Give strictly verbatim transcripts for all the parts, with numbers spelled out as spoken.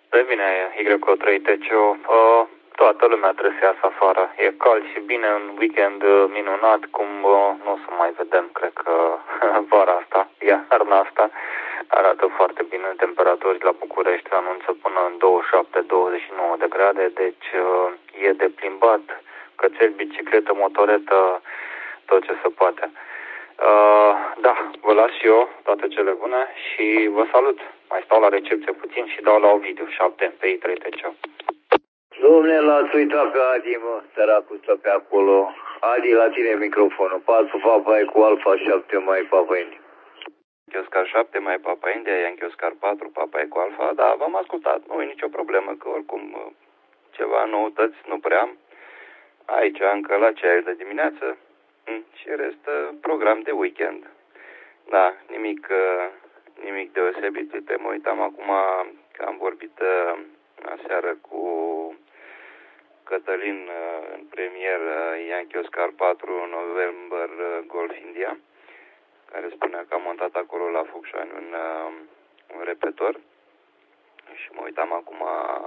Revine Y O trei T C O. Uh, toată lumea trebuie să iasă afară. E cald și bine, un weekend uh, minunat, cum uh, nu o să mai vedem, cred că vara asta, iarna asta. Arată foarte bine, temperaturi la București anunță până în douăzeci și șapte douăzeci și nouă de grade, deci uh, e de plimbat, cățel, bicicletă, motoretă, tot ce se poate. Uh, da, vă las și eu toate cele bune și vă salut. Mai stau la recepție puțin și dau la Ovidiu, șapte P I trei T C O. Dom'le, l-ați uitat pe Adi, mă, săracul stă pe acolo. Adi, la tine microfonul. patru Papa cu Alfa șapte mai Papa India. Oscar șapte mai Papa India, Yankee Oscar patru Papa cu Alfa. Da, v-am ascultat, nu e nicio problemă, că oricum ceva noutăți nu prea am. Aici încă la ceaiul de dimineață și restă program de weekend. Da, nimic, nimic deosebit. Uite, mă uitam acum că am vorbit aseară cu Cătălin în premier Yankee Oscar patru November Golf India, care spunea că a montat acolo la Focșani un, un repetor. Și mă uitam acum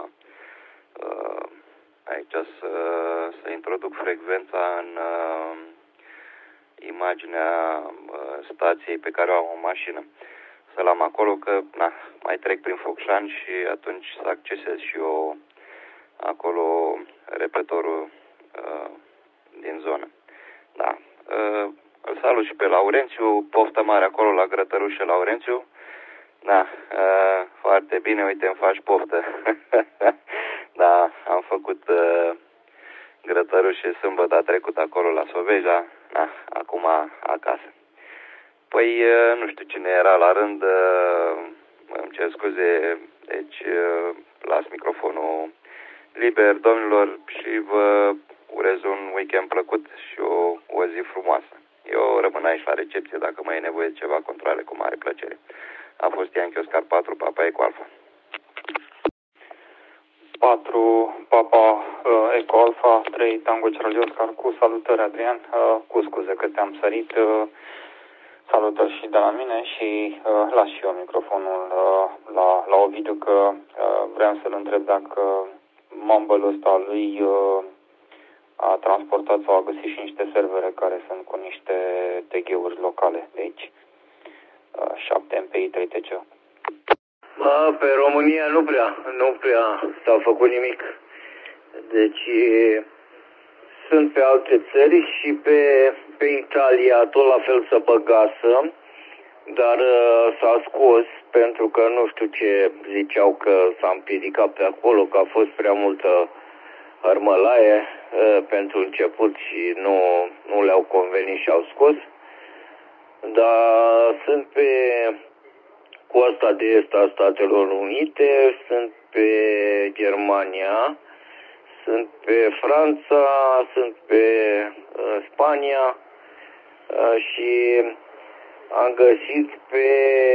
aici să, să introduc frecvența în uh, imaginea uh, stației pe care o am în mașină. Să-l am acolo, că na, mai trec prin Focșani și atunci să accesez și eu acolo repetorul uh, din zonă. Da. Uh, îl salut și pe Laurențiu, poftă mare acolo la Grătărușe Laurențiu. Da, uh, foarte bine, uite, îmi faci poftă. Da, am făcut uh, Grătărușe sâmbătă trecut acolo la Soveja, da, acum acasă. Păi, uh, nu știu cine era la rând, uh, îmi cer scuze, deci uh, las microfonul liber, domnilor, și vă urez un weekend plăcut și o, o zi frumoasă. Eu rămân aici la recepție, dacă mai e nevoie de ceva controle, cu mare plăcere. A fost Yankee Oscar patru Papa Eco Alfa. patru Papa uh, Eco Alfa, trei Tango Charlie Oscar, cu salutări, Adrian, uh, cu scuze că te-am sărit, uh, salutări și de la mine și uh, las și eu microfonul uh, la, la Ovidiu, că uh, vreau să-l întreb dacă mumble ăsta lui uh, a transportat sau a găsit și niște servere care sunt cu niște T G-uri locale de aici. Uh, șapte M P I trei T C O. Bă, pe România nu prea, nu prea s-a făcut nimic. Deci sunt pe alte țări și pe, pe Italia tot la fel să băgasă, dar uh, s-a scos pentru că nu știu ce ziceau, că s-a împiedicat pe acolo, că a fost prea multă hărmălaie uh, pentru început și nu, nu le-au convenit și au scos. Dar sunt pe coasta de est a Statelor Unite, sunt pe Germania, sunt pe Franța, sunt pe uh, Spania uh, și am găsit pe,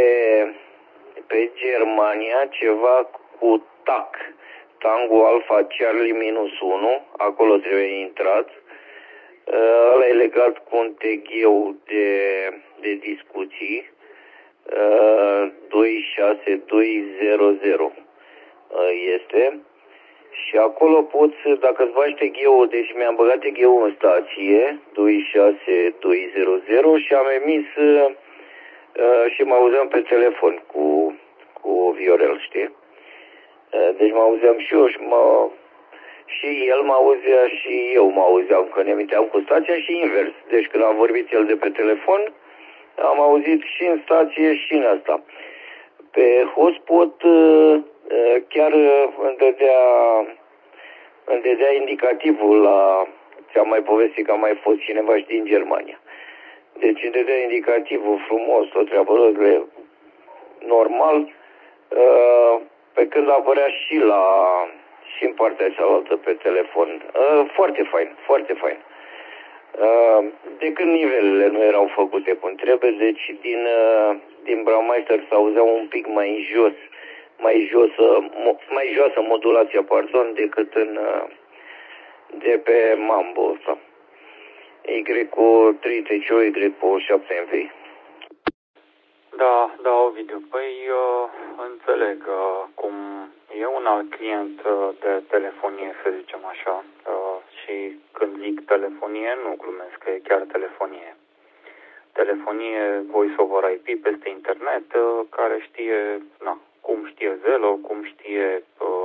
pe Germania ceva cu T A C, Tango Alpha Charlie minus unu, acolo trebuie intrat. Uh, ăla e legat cu un T G-ul de, de discuții. Uh, doi șase doi zero zero uh, este și acolo poți, dacă îți bagi T G-ul, deci mi-am băgat T G-ul în stație doi șase doi zero zero și am emis uh, și mă auzeam pe telefon cu, cu Viorel, știi? Uh, deci mă auzeam și eu și, mă, și el mă auzea și eu mă auzeam, că ne emiteam cu stația și invers. Deci când am vorbit el de pe telefon, am auzit și în stație și în asta. Pe hotspot chiar îmi dădea, îmi dădea indicativul la... Ți-am mai povestit că a mai fost cineva și din Germania. Deci îmi dădea indicativul frumos, o treabă normal, pe când apărea și la și în partea cealaltă pe telefon. Foarte fain, foarte fain. De când nivelele nu erau făcute cum trebuie, deci din, din Braumeister s-auzea un pic mai jos, mai josă, mai joasă modulația, pardon, decât în, de pe Mambo ăsta. Y trei T C O, Y șapte M V. Da, da, Ovidiu, păi uh, înțeleg uh, cum e un alt client de telefonie, să zicem așa, și când zic telefonie, nu glumesc, că e chiar telefonie. Telefonie Voice over I P peste internet, care știe, na, cum știe Zello, cum știe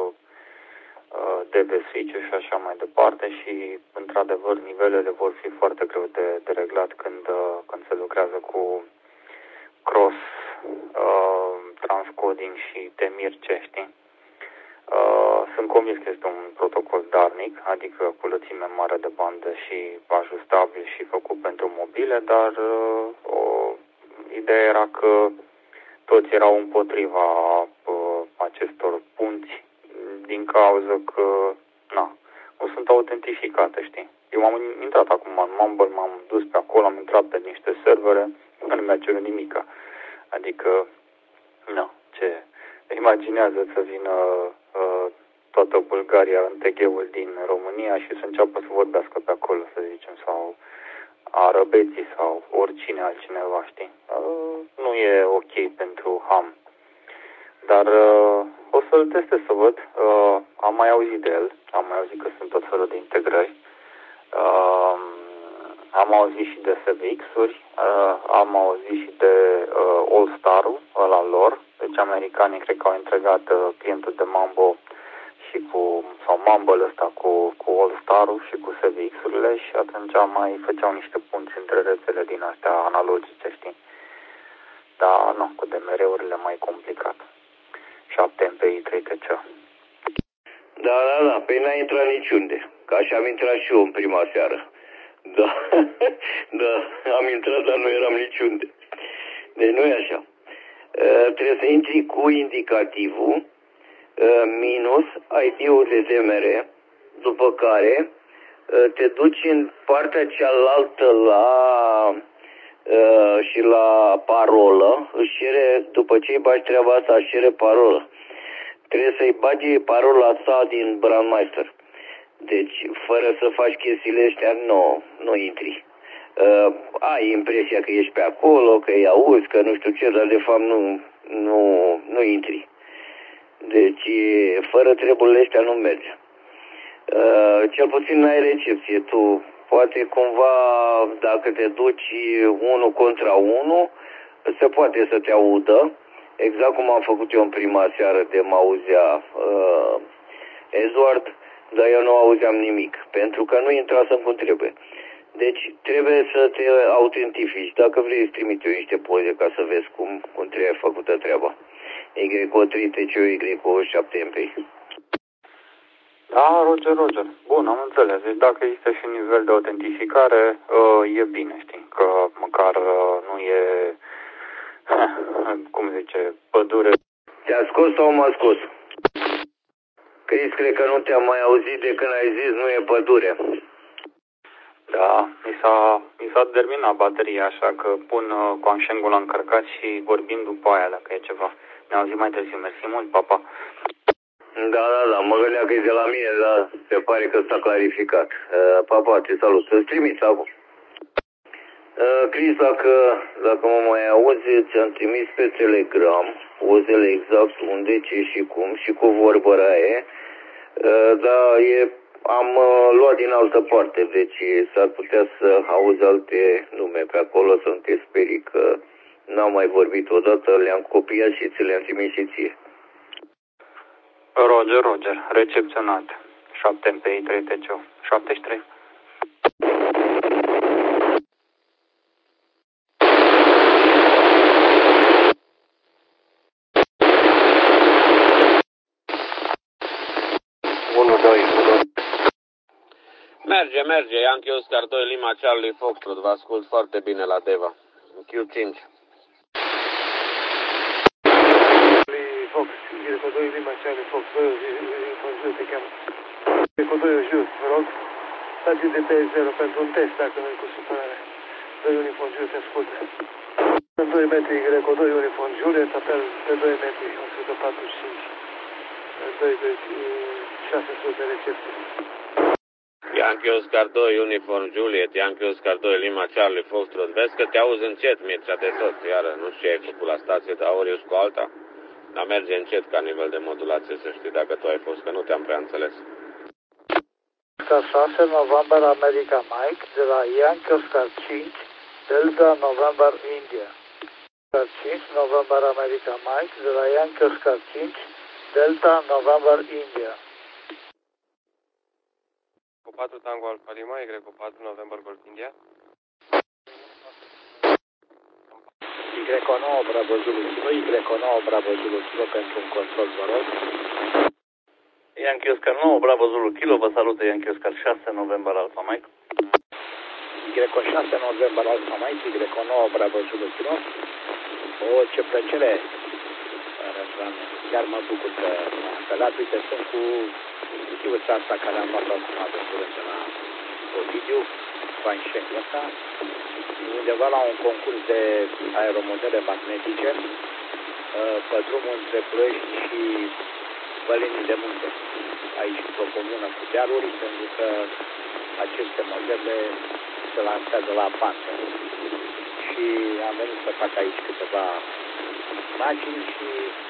D B switch și așa mai departe și, într-adevăr, nivelele vor fi foarte greu de, de reglat când, când se lucrează cu cross uh, transcoding și temir ce știi. Uh, sunt convins că este un protocol darnic, adică cu lățime mare de bandă și ajustabil și făcut pentru mobile, dar uh, o, ideea era că toți erau împotriva uh, acestor punți din cauza că na, nu sunt autentificate, știi? Eu am intrat acum în Mumble, m-am dus pe acolo, am intrat pe niște servere, nu mi-a cerut nimica. Adică, nu, ce, imaginează să vină uh, toată Bulgaria în T G-ul din România și să înceapă să vorbească pe acolo, să zicem, sau arăbeții sau oricine altcineva, știi? Uh, nu e ok pentru ham. Dar uh, o să-l testez să văd. Uh, am mai auzit de el, am mai auzit că sunt tot felul de integrări. Uh, am auzit și de S V X-uri, uh, am auzit și de uh, All Star-ul ăla lor. Deci americanii cred că au integrat uh, clientul de Mambo și cu, sau Mumble ăsta cu, cu All Star-ul și cu S V X-urile și atunci mai făceau niște punți între rețele din astea analogice, știi? Dar nu, cu D M R-urile mai complicat. șapte M P I, trei T C. Da, da, da, pe n-a intrat niciunde, că așa am intrat și eu în prima seară. Da, da, am intrat, dar nu eram niciunde. Deci nu e așa. Uh, trebuie să intri cu indicativul uh, minus I D-ul de D M R, după care uh, te duci în partea cealaltă la uh, și la parolă, își cere, după ce îi bagi treaba asta, își cere parolă. Trebuie să-i bagi parola ta din Brandmeister. Deci, fără să faci chestiile astea, nu, nu intri. Uh, ai impresia că ești pe acolo, că îi auzi, că nu știu ce, dar de fapt nu, nu, nu intri. Deci, fără treburile astea nu merge. Uh, cel puțin n-ai recepție. Tu, poate cumva, dacă te duci unul contra unul, se poate să te audă, exact cum am făcut eu în prima seară de mă auzea uh, Edward, dar eu nu auzeam nimic, pentru că nu intrasem cum trebuie. Deci trebuie să te autentifici. Dacă vrei, îți trimit eu niște poze ca să vezi cum, cum trebuie făcută treaba. Y O trei T C, Y O șapte M P I. Da, Roger, Roger. Bun, am înțeles. Deci dacă există și un nivel de autentificare, e bine, știi, că măcar nu e, cum zice, pădure. Te-a scos sau m-a scos? Chris, cred că nu te-am mai auzit de când ai zis nu e pădure. Da, mi s-a, mi s-a terminat bateria, așa că pun uh, conșengul la încărcat și vorbim după aia, dacă e ceva. Ne auzim mai târziu. Mersi mult, papa. Da, da, da, mă gândeam că e de la mine, dar se pare că s-a clarificat. Uh, papa, te salut. Să-ți trimiți acum. Uh, Chris, dacă, dacă mă mai auzi, ți-am trimis pe Telegram pozele exact unde, ce și cum și cu vorbă raie. Uh, dar e... Am uh, luat din altă parte, deci s-ar putea să auzi alte nume pe acolo, să nu te sperii că n-am mai vorbit odată, le-am copiat și ți le-am trimis și ție. Roger, Roger, recepționat. șapte M P I, trei T C, șaptezeci și trei. unu, doi, unu. Merge, merge. Yankee Oscar doi, Lima Charlie Foxtrot. Vă ascult foarte bine la Deva. Q cinci. Fox, Greco doi, Lima Charlie Fox, doi, Fox, te cheamă. Greco doi, jos, vă rog. Stați de pe zero pentru un test, dacă nu-i cu supărare. doi, Uniform Juliet, te ascultă. În doi metri, Greco doi, Uniform Juliet, apel pe doi metri, o sută patruzeci și cinci. doi, doi, șase sute recepție. Yankee Oscar doi, Uniform Juliet, Yankee Oscar doi, Lima Charlie Foxtrot. Vezi că te auzi încet, Mircea, de tot. Iară, nu știu ce ai făcut la stație, dar ori ești cu alta. Dar merge încet ca nivel de modulație, să știi, dacă tu ai fost, că nu te-am prea înțeles. șase November America Mike de la Yankee Oscar cinci Delta November India. Oscar cinci November America Mike de la Yankee Oscar cinci Delta November India. Cu patru Tango Alfa Lima, Y cu patru November Golf India. Y nouă Bravo Zulu Kilo, Y nouă Bravo Zulu Kilo pentru un control, vă rog. Yankee Oscar nouă, Bravo Zulu Kilo, vă salută Yankee Oscar șase November Alpha Mike. Y șase November Alpha Mike, Y nouă Bravo Zulu Kilo. O, ce plăcere, Răzvan, chiar mă bucur că m-a apelat. Uite, sunt cu cutiuța asta care am luat acum de curând de la Ovidiu, Vanșenul ăsta, undeva la un concurs de aeromodele magnetice, pe drumul între Ploiești și Bălinii de Munte, aici într-o comună cu dealuri, pentru că aceste modele se lansează la pantă. Și am venit să fac aici câteva imagini și,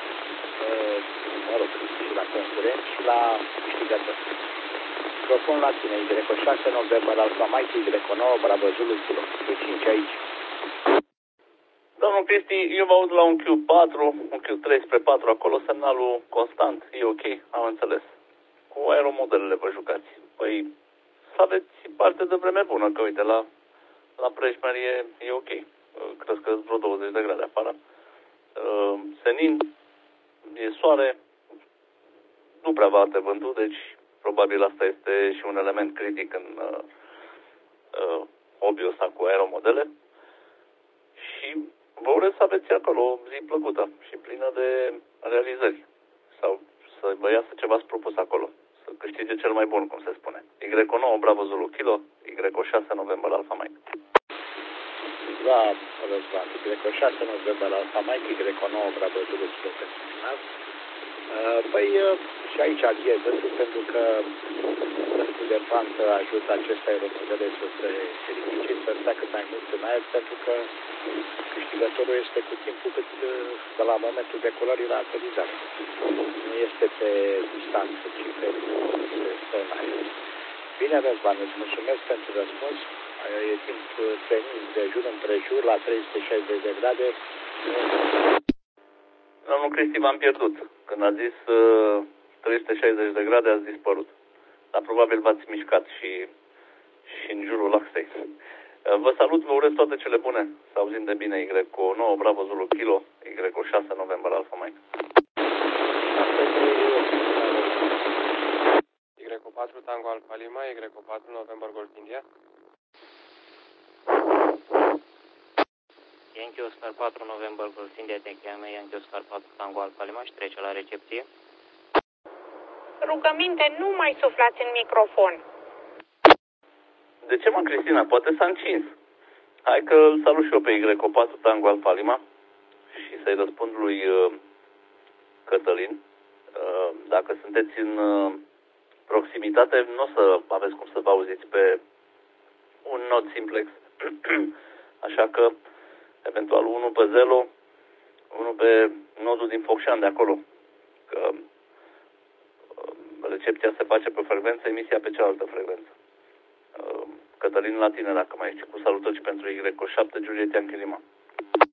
mă rog, și la concurenți și la câștigători. Microfon la tine, Y șase November Alpha Mike, Y nouă Bravo Zulu Kilo, cu cinci aici. Domnul Cristi, eu vă aud la un Q patru, un Q trei spre patru, acolo semnalul constant, e ok, am înțeles. Cu aeromodelele vă jucați. Păi, să aveți parte de vreme bună, că uite, la, la Preșmer e, e ok. Cred că vreo douăzeci de grade afară. Senin, e soare, nu prea bate vântul, deci probabil asta este și un element critic în uh, uh, hobby-ul ăsta cu aeromodele. Și vă urez să aveți acolo o zi plăcută și plină de realizări. Sau să vă iasă ce v-ați propus acolo. Să câștige cel mai bun, cum se spune. Y nouă Bravo Zulu Kilo, Y șase November Alpha Mike. Da, Răzvan, Y șase November Alpha Mike, Y nouă Bravo Zulu Kilo pentru final. Păi și aici albiez vântul, pentru că vântul de pantă ajută aceste aeromodele să se ridice, să stea cât mai mult în aer, pentru că câștigătorul este cu timpul cât de la momentul decolării la aterizare. Nu este pe distanță, ci pe stă în aer. Bine, Răzvan, îți mulțumesc pentru răspuns. E timp senin de jur împrejur la trei sute șaizeci de grade. Domnul Cristi, v-am pierdut. Când a zis uh, trei sute șaizeci de grade, ați dispărut. Dar probabil v-ați mișcat și, și în jurul axei. Uh, vă salut, vă urez toate cele bune. Să auzim de bine. Y nouă Bravo Zulu Kilo, Y șase November Alpha Mike. Y patru Tango Alfa Lima, Y patru November Golf India. Yankee Oscar patru November Golf India, te cheamă Yankee Oscar patru Tango Alfa Lima și trece la recepție. Rugăminte, nu mai suflați în microfon. De ce, mă, Cristina? Poate s-a încins. Hai că îl salut și eu pe Y patru Tango Alfa Lima și să-i răspund lui uh, Cătălin. Uh, dacă sunteți în uh, proximitate, nu o să aveți cum să vă auziți pe un nod simplex. Așa că eventual unul pe Zelo, unul pe nodul din Focșani de acolo. Că recepția se face pe frecvență, emisia pe cealaltă frecvență. Cătălin la tine, dacă mai ești, cu salutări pentru Y șapte Juliet Yankee Lima.